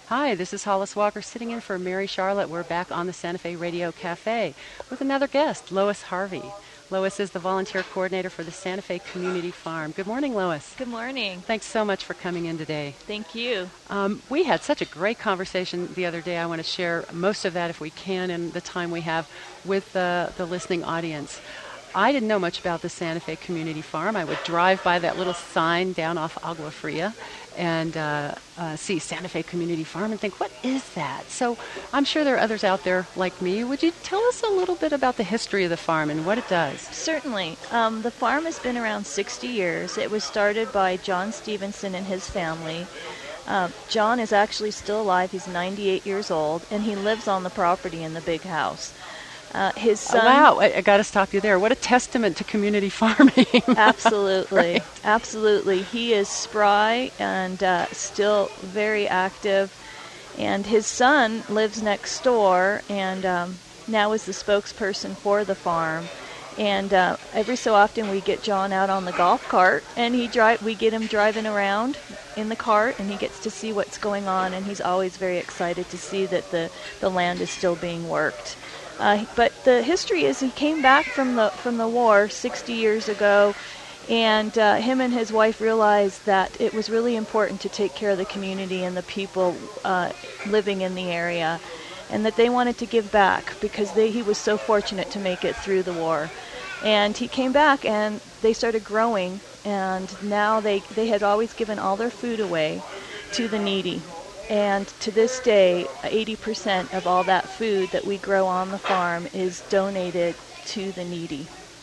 Hi, this is Hollis Walker sitting in for Mary Charlotte. We're back on the Santa Fe Radio Cafe with another guest, Lois Harvey. Lois is the volunteer coordinator for the Santa Fe Community Farm. Good morning, Lois. Good morning. Thanks so much for coming in today. Thank you. We had such a great conversation the other day. I want to share most of that, if we can, in the time we have with the listening audience. I didn't know much about the Santa Fe Community Farm. I would drive by that little sign down off Agua Fria and see Santa Fe Community Farm and think, what is that? So I'm sure there are others out there like me. Would you tell us a little bit about the history of the farm and what it does? Certainly. The farm has been around 60 years. It was started by John Stevenson and his family. John is actually still alive. He's 98 years old, and he lives on the property in the big house. His son... Wow, I got to stop you there. What a testament to community farming. Absolutely. Right. Absolutely. He is spry and still very active. And his son lives next door and now is the spokesperson for the farm. And every so often we get John out on the golf cart, and we get him driving around in the cart, and he gets to see what's going on, and he's always very excited to see that the land is still being worked. But the history is he came back from the war 60 years ago, and him and his wife realized that it was really important to take care of the community and the people living in the area, and that they wanted to give back because he was so fortunate to make it through the war. And he came back and they started growing, and now they had always given all their food away to the needy. And to this day, 80% of all that food that we grow on the farm is donated to the needy.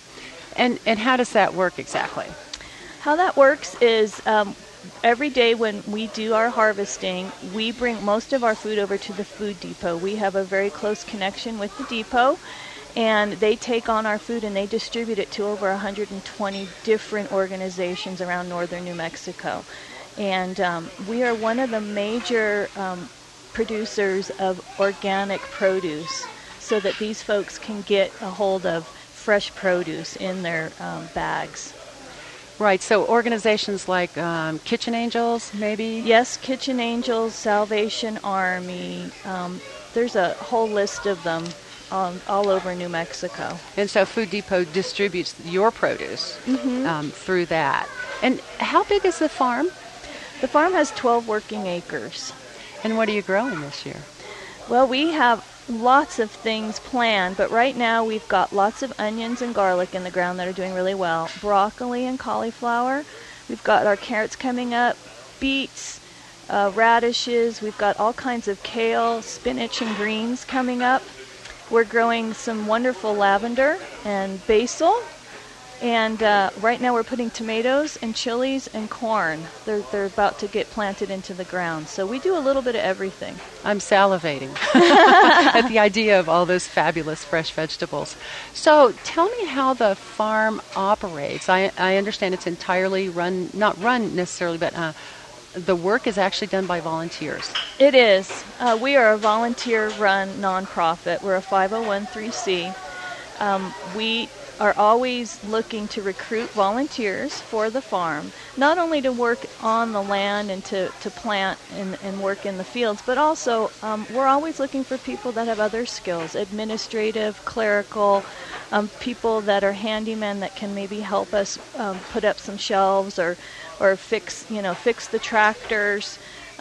And how does that work exactly? How that works is every day when we do our harvesting, we bring most of our food over to the food depot. We have a very close connection with the depot, and they take on our food and they distribute it to over 120 different organizations around northern New Mexico. And we are one of the major producers of organic produce so that these folks can get a hold of fresh produce in their bags. Right, so organizations like Kitchen Angels, maybe? Yes, Kitchen Angels, Salvation Army, there's a whole list of them all over New Mexico. And so Food Depot distributes your produce through that. And how big is the farm? The farm has 12 working acres. And what are you growing this year? Well, we have lots of things planned, but right now we've got lots of onions and garlic in the ground that are doing really well. Broccoli and cauliflower. We've got our carrots coming up, beets, radishes. We've got all kinds of kale, spinach, and greens coming up. We're growing some wonderful lavender and basil. And right now we're putting tomatoes and chilies and corn. They're about to get planted into the ground. So we do a little bit of everything. I'm salivating at the idea of all those fabulous fresh vegetables. So tell me how the farm operates. I understand it's entirely not run necessarily, but the work is actually done by volunteers. It is. We are a volunteer-run nonprofit. We're a 501(c)(3). We are always looking to recruit volunteers for the farm, not only to work on the land and to plant and work in the fields, but also we're always looking for people that have other skills, administrative, clerical, people that are handymen that can maybe help us put up some shelves or fix the tractors.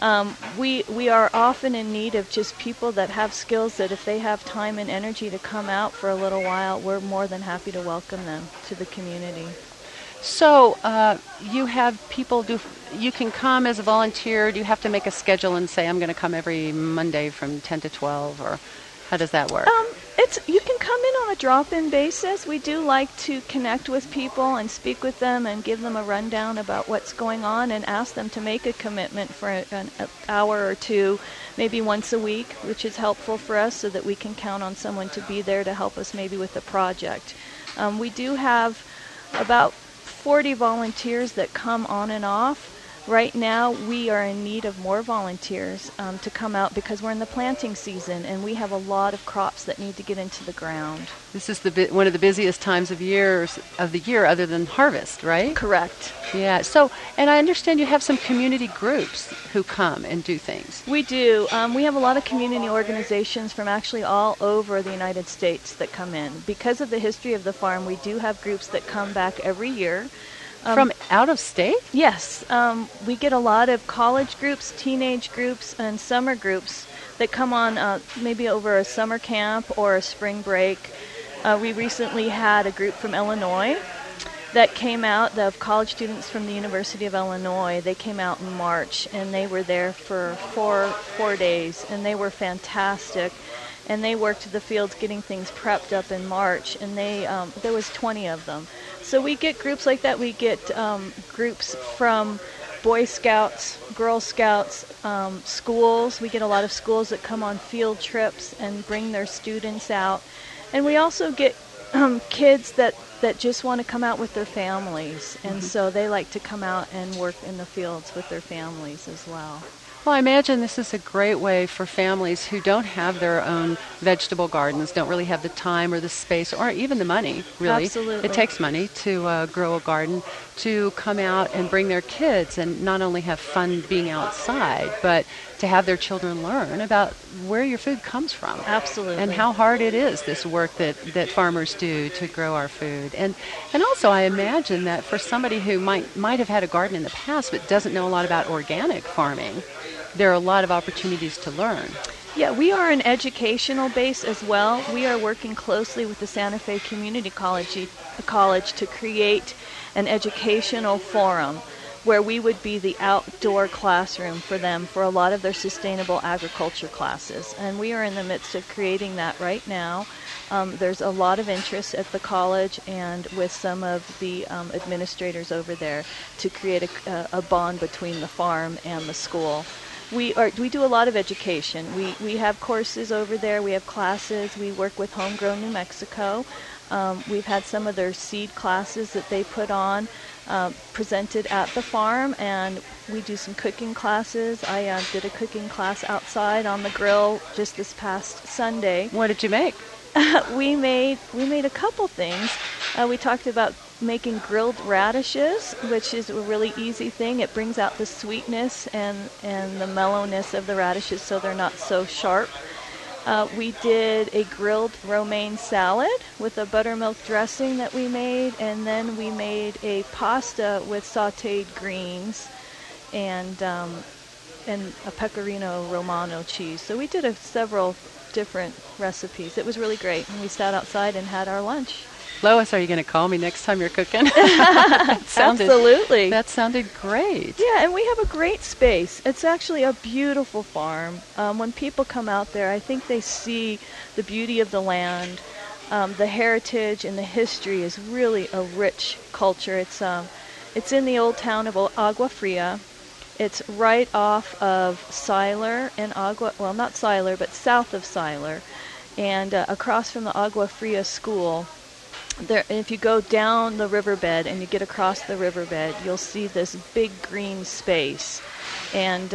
We are often in need of just people that have skills that if they have time and energy to come out for a little while, we're more than happy to welcome them to the community. So you have people you can come as a volunteer. Do you have to make a schedule and say, I'm going to come every Monday from 10 to 12, or how does that work? You can come in on a drop-in basis. We do like to connect with people and speak with them and give them a rundown about what's going on and ask them to make a commitment for an hour or two, maybe once a week, which is helpful for us so that we can count on someone to be there to help us maybe with the project. We do have about 40 volunteers that come on and off. Right now, we are in need of more volunteers to come out because we're in the planting season and we have a lot of crops that need to get into the ground. This is one of the busiest times of the year other than harvest, right? Correct. Yeah. So, and I understand you have some community groups who come and do things. We do. We have a lot of community organizations from actually all over the United States that come in. Because of the history of the farm, we do have groups that come back every year. From out of state? Yes. We get a lot of college groups, teenage groups, and summer groups that come on maybe over a summer camp or a spring break. We recently had a group from Illinois that came out, of college students from the University of Illinois. They came out in March, and they were there for four days, and they were fantastic. And they worked the fields getting things prepped up in March, and there was 20 of them. So we get groups like that. We get groups from Boy Scouts, Girl Scouts, schools. We get a lot of schools that come on field trips and bring their students out. And we also get kids that just want to come out with their families. And so they like to come out and work in the fields with their families as well. Well, I imagine this is a great way for families who don't have their own vegetable gardens, don't really have the time or the space or even the money, really. Absolutely. It takes money to grow a garden, to come out and bring their kids and not only have fun being outside, but to have their children learn about where your food comes from. Absolutely. And how hard it is, this work that farmers do to grow our food. And also I imagine that for somebody who might have had a garden in the past but doesn't know a lot about organic farming, there are a lot of opportunities to learn. Yeah, we are an educational base as well. We are working closely with the Santa Fe Community College to create an educational forum where we would be the outdoor classroom for them for a lot of their sustainable agriculture classes. And we are in the midst of creating that right now. There's a lot of interest at the college and with some of the administrators over there to create a bond between the farm and the school. We do a lot of education. We have courses over there. We have classes. We work with Homegrown New Mexico. We've had some of their seed classes that they put on presented at the farm, and we do some cooking classes. I did a cooking class outside on the grill just this past Sunday. What did you make? We made a couple things. We talked about making grilled radishes, which is a really easy thing. It brings out the sweetness and the mellowness of the radishes so they're not so sharp. We did a grilled romaine salad with a buttermilk dressing that we made, and then we made a pasta with sautéed greens and a pecorino romano cheese. So we did several different recipes. It was really great, and we sat outside and had our lunch. Lois, are you going to call me next time you're cooking? Absolutely. That sounded great. Yeah, and we have a great space. It's actually a beautiful farm. When people come out there, I think they see the beauty of the land. The heritage and the history is really a rich culture. It's in the old town of Agua Fria. It's right off of Siler and not Siler, but south of Siler, and across from the Agua Fria school. There, if you go down the riverbed and you get across the riverbed, you'll see this big green space. And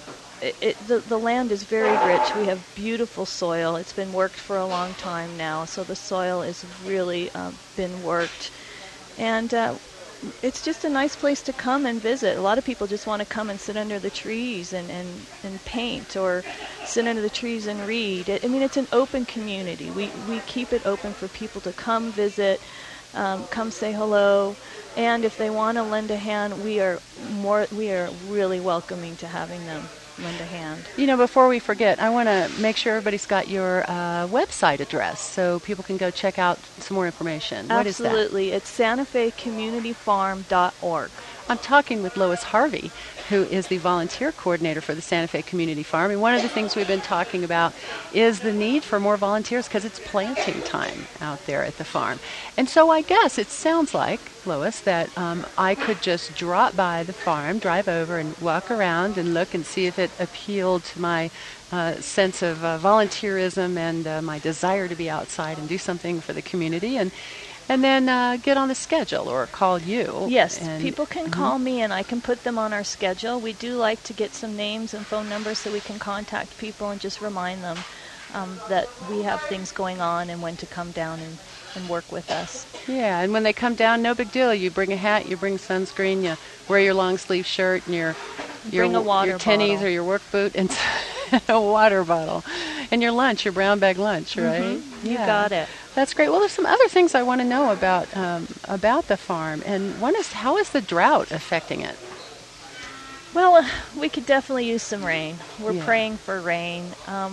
the land is very rich. We have beautiful soil. It's been worked for a long time now, so the soil has really been worked. And it's just a nice place to come and visit. A lot of people just want to come and sit under the trees and paint, or sit under the trees and read. It's an open community. We keep it open for people to come visit, come say hello, and if they want to lend a hand, we are really welcoming to having them lend a hand. Before we forget, I want to make sure everybody's got your website address so people can go check out some more information. What is that? Absolutely. It's santafecommunityfarm.org. I'm talking with Lois Harvey, who is the volunteer coordinator for the Santa Fe Community Farm. And one of the things we've been talking about is the need for more volunteers because it's planting time out there at the farm. And so I guess it sounds like, Lois, that I could just drop by the farm, drive over and walk around and look and see if it appealed to my sense of volunteerism and my desire to be outside and do something for the community. and then get on the schedule or call you. Yes, and, people can call me and I can put them on our schedule. We do like to get some names and phone numbers so we can contact people and just remind them that we have things going on and when to come down and work with us. Yeah, and when they come down, no big deal. You bring a hat, you bring sunscreen, you wear your long sleeve shirt and your bring a water your tennies bottle. Or your work boot and a water bottle. And your lunch, your brown bag lunch, right? Mm-hmm. You got it. That's great. Well, there's some other things I want to know about the farm. And one is, how is the drought affecting it? Well, we could definitely use some rain. We're Yeah. praying for rain.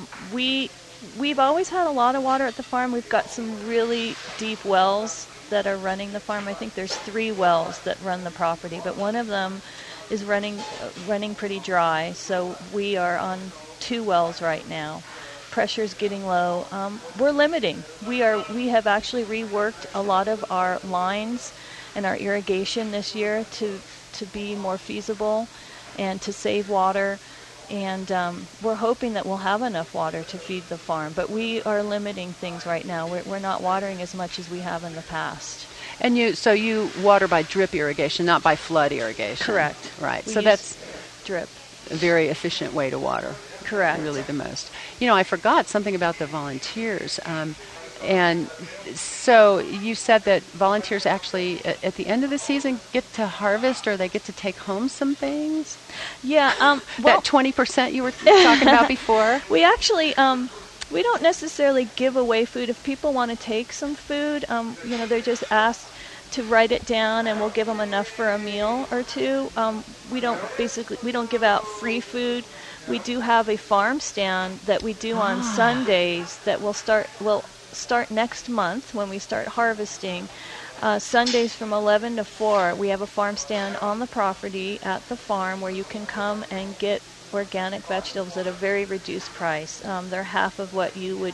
We've always had a lot of water at the farm. We've got some really deep wells that are running the farm. I think there's 3 wells that run the property, but one of them is running pretty dry. So we are on 2 wells right now. Pressure's getting low. We're limiting. We have actually reworked a lot of our lines and our irrigation this year to be more feasible and to save water. And we're hoping that we'll have enough water to feed the farm. But we are limiting things right now. We're not watering as much as we have in the past. And you water by drip irrigation, not by flood irrigation. Correct. Right. We So use that's drip. a very efficient way to water. Correct. Really the most. I forgot something about the volunteers. And so you said that volunteers actually, at the end of the season, get to harvest, or they get to take home some things? Yeah. That 20% you were talking about before? We actually, we don't necessarily give away food. If people want to take some food, they're just asked to write it down, and we'll give them enough for a meal or two. We don't give out free food. We do have a farm stand that we do on Sundays that will start next month when we start harvesting. Sundays from 11 to 4, we have a farm stand on the property at the farm where you can come and get organic vegetables at a very reduced price. They're half of what you would,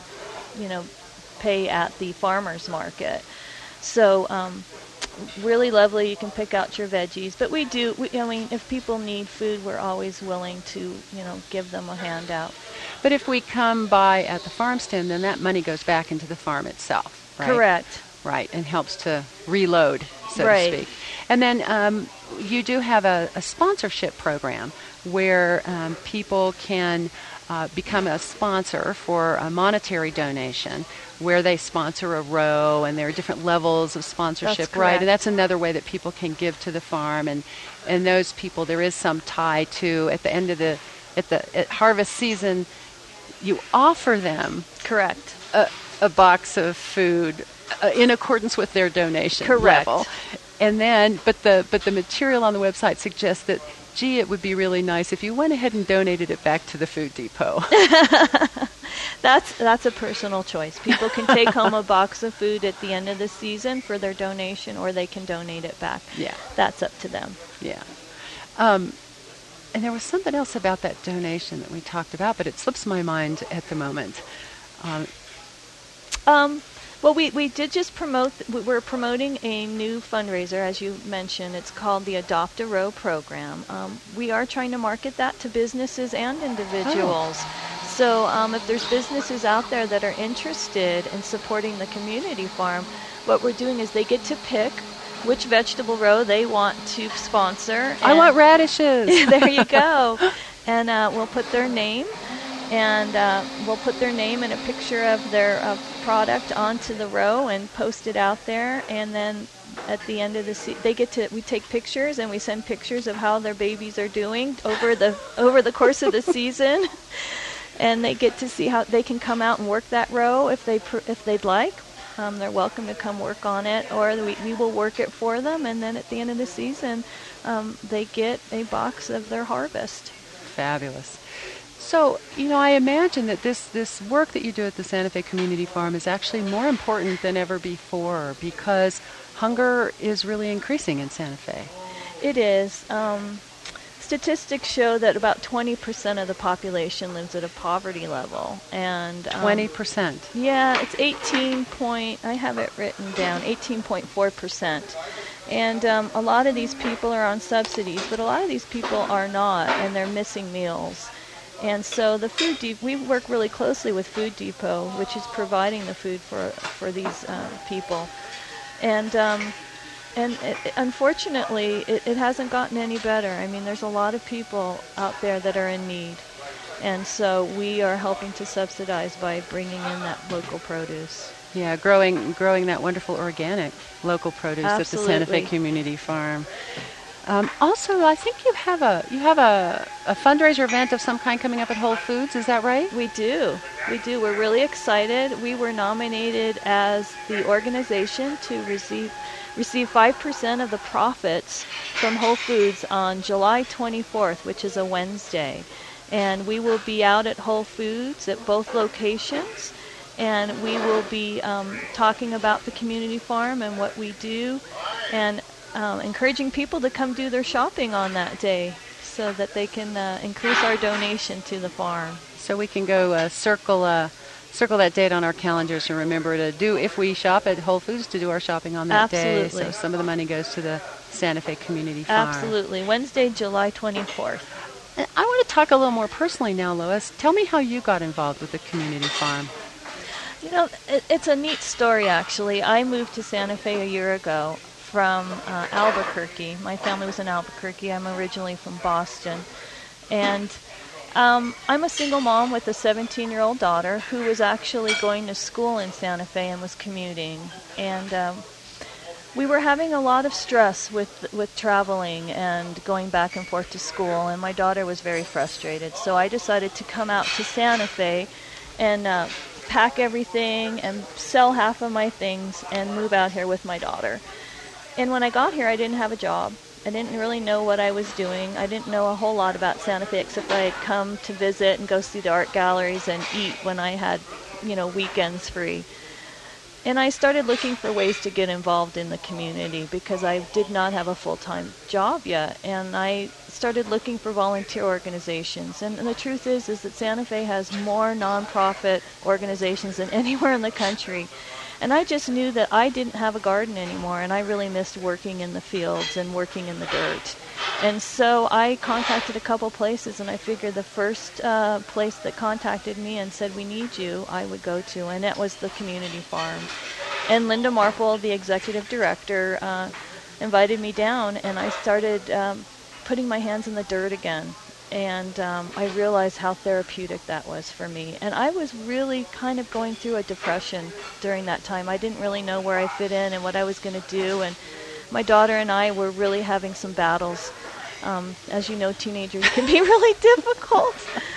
pay at the farmer's market. So really lovely. You can pick out your veggies. But if people need food, we're always willing to, give them a handout. But if we come by at the farm stand, then that money goes back into the farm itself, right? Correct. Right, and helps to reload, so Right. to speak. And then you do have a sponsorship program where people can become a sponsor for a monetary donation, where they sponsor a row, and there are different levels of sponsorship, That's right? correct. And that's another way that people can give to the farm. And those people, there is some tie to, at the end of at harvest season, you offer them Correct. a box of food in accordance with their donation Correct. level. And then, but the material on the website suggests that, gee, it would be really nice if you went ahead and donated it back to the food depot. That's a personal choice. People can take home a box of food at the end of the season for their donation, or they can donate it back. Yeah. That's up to them. Yeah. And there was something else about that donation that we talked about, but it slips my mind at the moment. Well, we did just promote. We're promoting a new fundraiser, as you mentioned. It's called the Adopt a Row program. We are trying to market that to businesses and individuals. So if there's businesses out there that are interested in supporting the community farm, what we're doing is they get to pick which vegetable row they want to sponsor. I want radishes. There you go. And we'll put their name. And we'll put their name and a picture of their product onto the row and post it out there. And then at the end of the we take pictures and we send pictures of how their babies are doing over the course of the season. And they get to see how they can come out and work that row if they'd like. They're welcome to come work on it, or we will work it for them. And then at the end of the season, they get a box of their harvest. Fabulous. So, I imagine that this work that you do at the Santa Fe Community Farm is actually more important than ever before, because hunger is really increasing in Santa Fe. It is. Statistics show that about 20% of the population lives at a poverty level. And 20%? Yeah, it's I have it written down, 18.4%. And a lot of these people are on subsidies, but a lot of these people are not, and they're missing meals. And so we work really closely with Food Depot, which is providing the food for these people. Unfortunately, it hasn't gotten any better. I mean, there's a lot of people out there that are in need. And so we are helping to subsidize by bringing in that local produce. Yeah, growing that wonderful organic local produce at the Santa Fe Community Farm. Also, I think you have a fundraiser event of some kind coming up at Whole Foods. Is that right? We do. We're really excited. We were nominated as the organization to receive 5% of the profits from Whole Foods on July 24th, which is a Wednesday. And we will be out at Whole Foods at both locations. And we will be talking about the community farm and what we do, and encouraging people to come do their shopping on that day so that they can increase our donation to the farm. So we can go circle that date on our calendars and remember to do, if we shop at Whole Foods, to do our shopping on that day. So some of the money goes to the Santa Fe Community Farm. Absolutely. Wednesday, July 24th. And I want to talk a little more personally now, Lois. Tell me how you got involved with the community farm. You know, it's a neat story, actually. I moved to Santa Fe a year ago from Albuquerque. My family was in Albuquerque. I'm originally from Boston. And I'm a single mom with a 17-year-old daughter who was actually going to school in Santa Fe and was commuting. And we were having a lot of stress with traveling and going back and forth to school, and my daughter was very frustrated. So I decided to come out to Santa Fe and pack everything and sell half of my things and move out here with my daughter. And when I got here, I didn't have a job. I didn't really know what I was doing. I didn't know a whole lot about Santa Fe, except I had come to visit and go see the art galleries and eat when I had, weekends free. And I started looking for ways to get involved in the community because I did not have a full-time job yet. And I started looking for volunteer organizations. And the truth is that Santa Fe has more nonprofit organizations than anywhere in the country. And I just knew that I didn't have a garden anymore, and I really missed working in the fields and working in the dirt. And so I contacted a couple places, and I figured the first place that contacted me and said, "We need you," I would go to, and that was the community farm. And Linda Marple, the executive director, invited me down, and I started putting my hands in the dirt again. And I realized how therapeutic that was for me. And I was really kind of going through a depression during that time. I didn't really know where I fit in and what I was going to do. And my daughter and I were really having some battles. As you know, teenagers can be really difficult.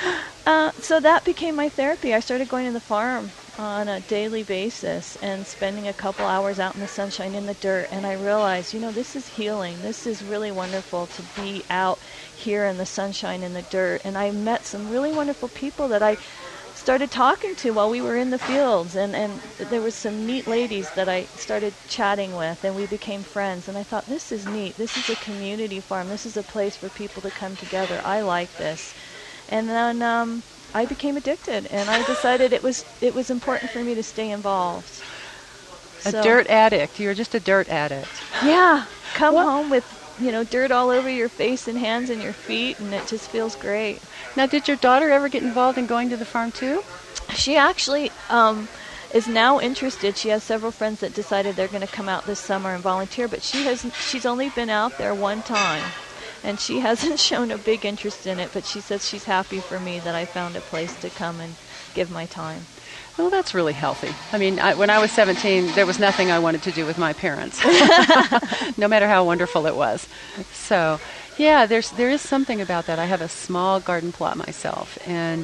So that became my therapy. I started going to the farm on a daily basis and spending a couple hours out in the sunshine in the dirt. And I realized, this is healing. This is really wonderful to be out here in the sunshine in the dirt. And I met some really wonderful people that I started talking to while we were in the fields. And there was some neat ladies that I started chatting with, and we became friends. And I thought, this is neat. This is a community farm. This is a place for people to come together. I like this. And then I became addicted, and I decided it was important for me to stay involved. A dirt addict. You're just a dirt addict. Yeah. Come home with, dirt all over your face and hands and your feet, and it just feels great. Now, did your daughter ever get involved in going to the farm too? She actually is now interested. She has several friends that decided they're going to come out this summer and volunteer, but she's only been out there one time. And she hasn't shown a big interest in it, but she says she's happy for me that I found a place to come and give my time. Well, that's really healthy. I mean, when I was 17, there was nothing I wanted to do with my parents, no matter how wonderful it was. So, yeah, there is something about that. I have a small garden plot myself, and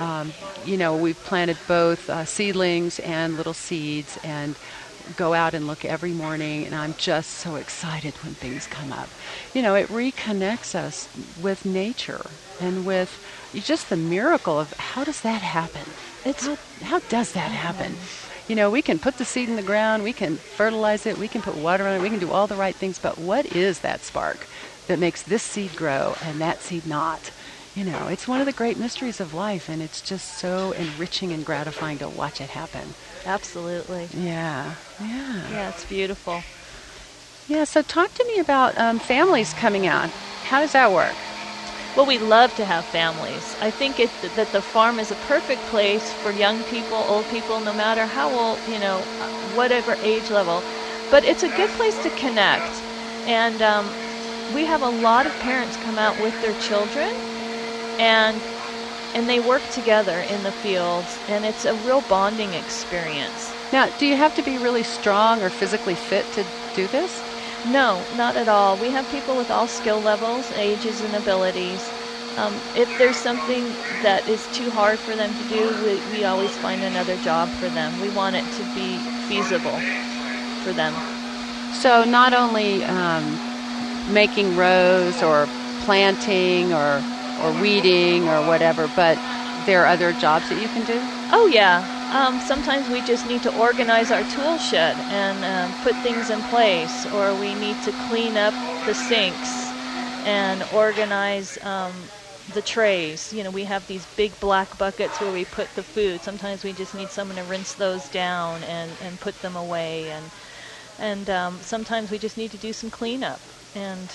we've planted both seedlings and little seeds, and go out and look every morning, and I'm just so excited when things come up. It reconnects us with nature and with just the miracle of how does that happen? How does that happen? We can put the seed in the ground, we can fertilize it, we can put water on it, we can do all the right things, but what is that spark that makes this seed grow and that seed not? It's one of the great mysteries of life, and it's just so enriching and gratifying to watch it happen. Absolutely. Yeah. Yeah, it's beautiful. Yeah, so talk to me about families coming out. How does that work? Well, we love to have families. I think that the farm is a perfect place for young people, old people, no matter how old, whatever age level. But it's a good place to connect. And we have a lot of parents come out with their children, and they work together in the fields, and it's a real bonding experience. Now, do you have to be really strong or physically fit to do this? No, not at all. We have people with all skill levels, ages, and abilities. If there's something that is too hard for them to do, we always find another job for them. We want it to be feasible for them. So not only making rows or planting or weeding or whatever, but there are other jobs that you can do? Oh, yeah. Sometimes we just need to organize our tool shed and put things in place, or we need to clean up the sinks and organize the trays. You know, we have these big black buckets where we put the food. Sometimes we just need someone to rinse those down and put them away. And sometimes we just need to do some cleanup and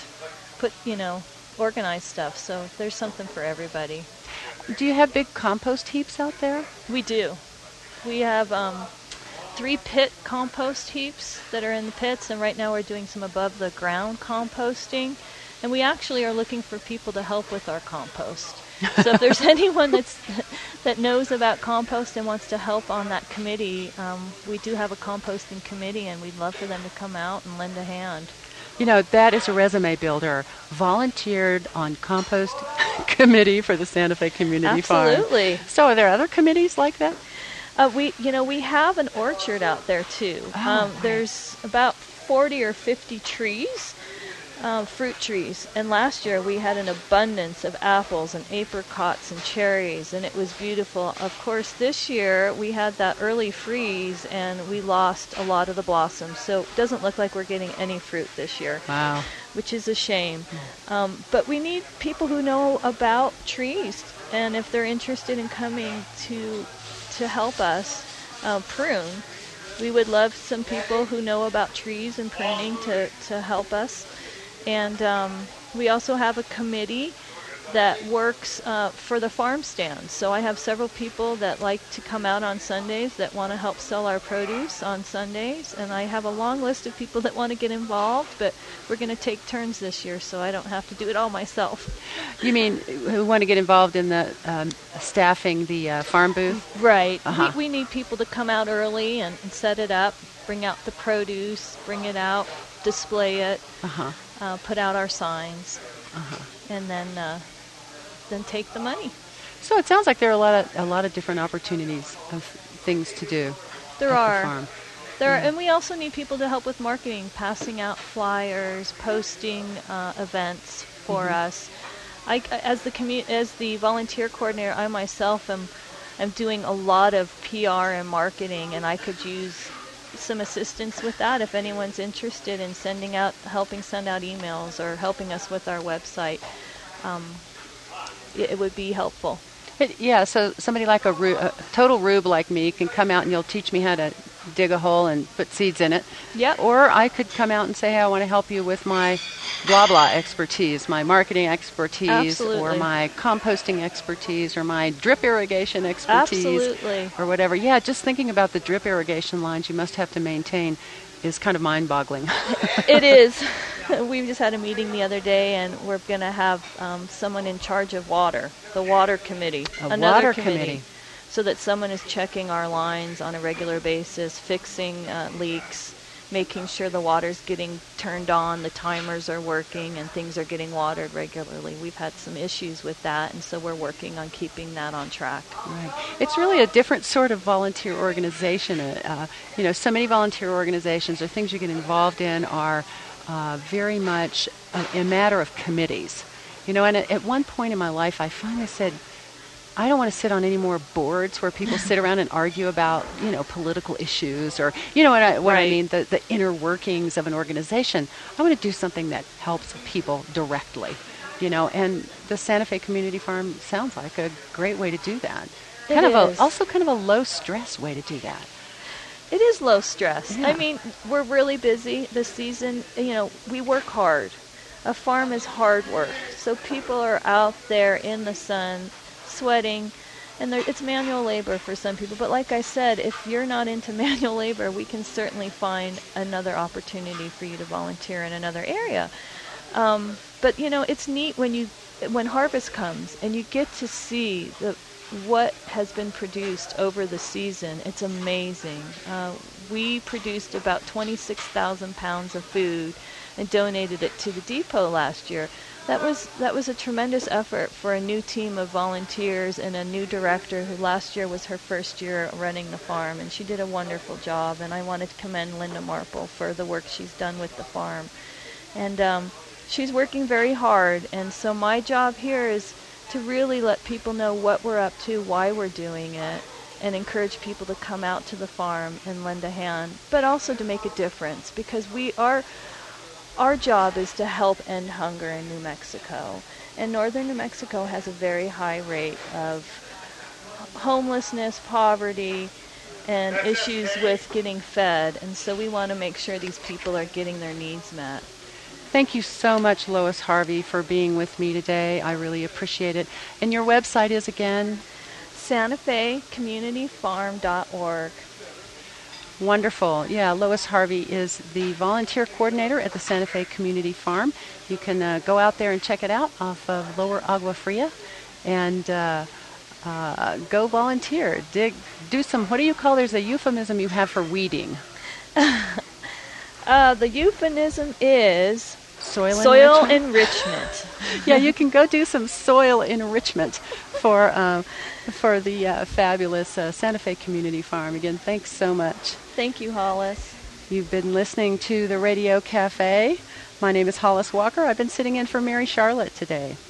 organize stuff. So there's something for everybody. Do you have big compost heaps out there? We do. We have 3 pit compost heaps that are in the pits, and right now we're doing some above the ground composting. And we actually are looking for people to help with our compost. So if there's anyone that knows about compost and wants to help on that committee, we do have a composting committee, and we'd love for them to come out and lend a hand. You know, that is a resume builder. Volunteered on compost committee for the Santa Fe Community Farm. Absolutely. So are there other committees like that? We have an orchard out there too. There's about 40 or 50 trees, fruit trees. And last year we had an abundance of apples and apricots and cherries, and it was beautiful. Of course, this year we had that early freeze, and we lost a lot of the blossoms. So it doesn't look like we're getting any fruit this year. Wow. Which is a shame. But we need people who know about trees, and if they're interested in coming to help us prune, we would love some people who know about trees and pruning to help us. And we also have a committee that works for the farm stands. So I have several people that like to come out on Sundays that want to help sell our produce on Sundays. And I have a long list of people that want to get involved, but we're going to take turns this year so I don't have to do it all myself. You mean who want to get involved in the staffing the farm booth? Right. We need people to come out early and set it up, bring out the produce, bring it out, display it, put out our signs, and then take the money. So it sounds like there are a lot of different opportunities of things to do. There at are. The farm. There are, and we also need people to help with marketing, passing out flyers, posting events for us. As the volunteer coordinator, I myself am doing a lot of PR and marketing, and I could use some assistance with that if anyone's interested in helping send out emails or helping us with our website. It would be helpful. So somebody like a total rube like me can come out and you'll teach me how to dig a hole and put seeds in it. Yep. Or I could come out and say, hey, I want to help you with my blah blah expertise, my marketing expertise, Absolutely. Or my composting expertise, or my drip irrigation expertise, Absolutely. Or whatever. Yeah, just thinking about the drip irrigation lines you must have to maintain is kind of mind-boggling. It is. We just had a meeting the other day, and we're going to have someone in charge of water, the water committee. Another water committee. So that someone is checking our lines on a regular basis, fixing leaks, making sure the water's getting turned on, the timers are working, and things are getting watered regularly. We've had some issues with that, and so we're working on keeping that on track. Right. It's really a different sort of volunteer organization. So many volunteer organizations or things you get involved in are very much a matter of committees. And at one point in my life, I finally said, I don't want to sit on any more boards where people sit around and argue about, political issues or, what I mean, the inner workings of an organization. I want to do something that helps people directly, and the Santa Fe Community Farm sounds like a great way to do that. Also kind of a low stress way to do that. It is low stress. Yeah. I mean, we're really busy this season. We work hard. A farm is hard work. So people are out there in the sun, sweating, And it's manual labor for some people. But like I said, if you're not into manual labor, we can certainly find another opportunity for you to volunteer in another area. But it's neat when harvest comes and you get to see what has been produced over the season. It's amazing. We produced about 26,000 pounds of food and donated it to the depot last year. That was a tremendous effort for a new team of volunteers and a new director who last year was her first year running the farm, and she did a wonderful job, and I wanted to commend Linda Marple for the work she's done with the farm. And she's working very hard, and so my job here is to really let people know what we're up to, why we're doing it, and encourage people to come out to the farm and lend a hand, but also to make a difference, because our job is to help end hunger in New Mexico. And northern New Mexico has a very high rate of homelessness, poverty, and issues with getting fed. And so we want to make sure these people are getting their needs met. Thank you so much, Lois Harvey, for being with me today. I really appreciate it. And your website is again? SantaFeCommunityFarm.org. Wonderful. Yeah, Lois Harvey is the volunteer coordinator at the Santa Fe Community Farm. You can go out there and check it out off of Lower Agua Fria and go volunteer. Do some, what do you call, there's a euphemism you have for weeding. The euphemism is soil enrichment. Yeah, you can go do some soil enrichment for the fabulous Santa Fe Community Farm. Again, thanks so much. Thank you, Hollis. You've been listening to the Radio Cafe. My name is Hollis Walker. I've been sitting in for Mary Charlotte today.